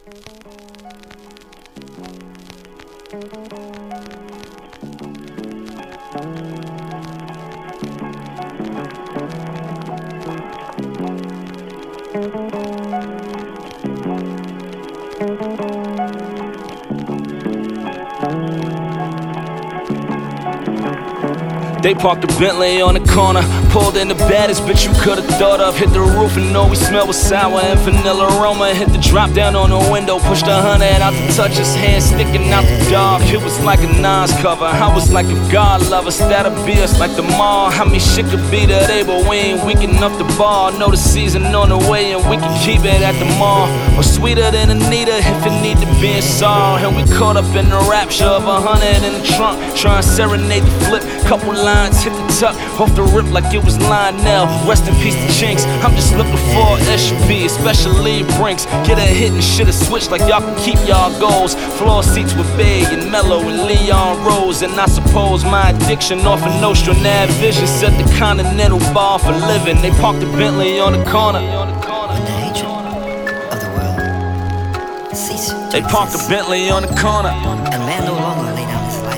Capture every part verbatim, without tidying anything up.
They parked the Bentley on the corner, pulled in the baddest bitch you could've thought of. Hit the roof and all we smelled was sour and vanilla aroma. Hit the drop down on the window, pushed a hundred out to touch his hand sticking out the dark. It was like a Nas cover, I was like a God lover. That'll be us like the mall. How many shit could be today, but we ain't weak enough to ball. Know the season on the way and we can keep it at the mall. Or sweeter than Anita if it need to be in song. And we caught up in the rapture of a hundred in the trunk, trying to serenade the flip. Couple lines hit the tuck off the rip like it was Lionel. Rest in peace to Jinx. I'm just looking for an S U V, especially Brinks. Get a hit and shit a switch like y'all can keep y'all goals. Floor seats with Big and Mello and Leon Rose. And I suppose my addiction off of Nostra Nav Vision set the Continental bar for living. They parked the Bentley on the corner. When the hatred of the world ceases, They parked the Bentley on the corner. and man no longer lay down his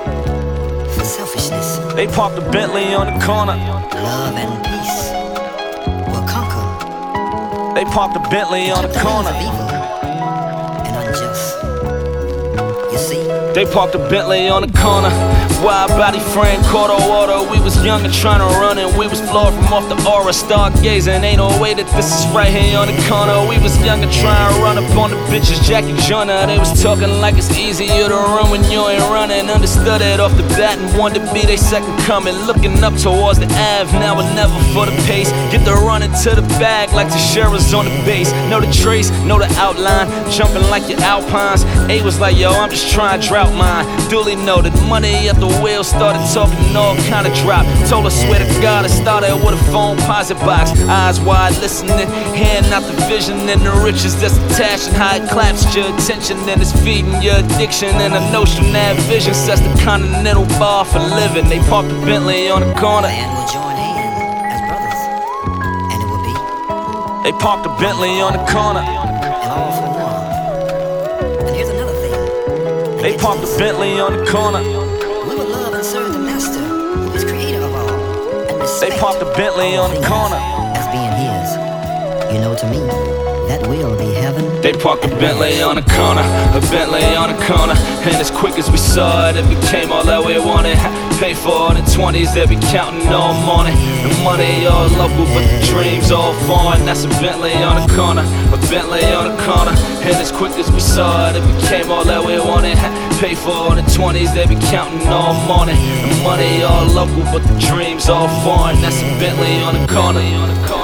life for selfishness. They parked the Bentley on the corner. Love and peace will conquer They parked the Bentley on the the corner. of evil and unjust. You see, They parked the Bentley on the corner. Wide body frame, quarter water. We was young and trying to run and we was flawed from off the aura. Stargazing, ain't no way that this is right here on the corner. We was young and trying to run up on the bitches, Jackie Joyner. They was talking like it's easier to run when you ain't running. Understood it off the bat and wanted to be they second coming. Looking up towards the Ave, now or never for the pace. Get the running to the bag like the sheriff's on the base. Know the trace, know the outline, jumping like your Alpines. A was like, yo, I'm just trying to drought mine. Duly noted, money at the wheel, started talking all kind of drop. Told her, swear to God, I started with a phone posit box. Eyes wide, listening, hearing out the vision and the riches that's attached and how it claps your attention and it's feeding your addiction. And a notion that vision sets the Continental bar for living. They parked the Bentley on the corner. man will join hands as brothers, and it will be They parked the Bentley on the corner. and all for one. And here's another thing. They parked the Bentley on the corner. We will love and serve the Master, who is creator of all, and respect They parked the Bentley all on the things corner. as being his. You know, to me, that will be heaven. They parked a Bentley on the corner, a Bentley on the corner. And as quick as we saw it, it became all that we wanted. Pay for it in twenties, they be counting all morning. The money all local, but the dreams all foreign. That's a Bentley on the corner, a Bentley on the corner. And as quick as we saw it, it became all that we wanted. Pay for it in twenties, they be counting all morning. The money all local, but the dreams all foreign. That's a Bentley on the corner.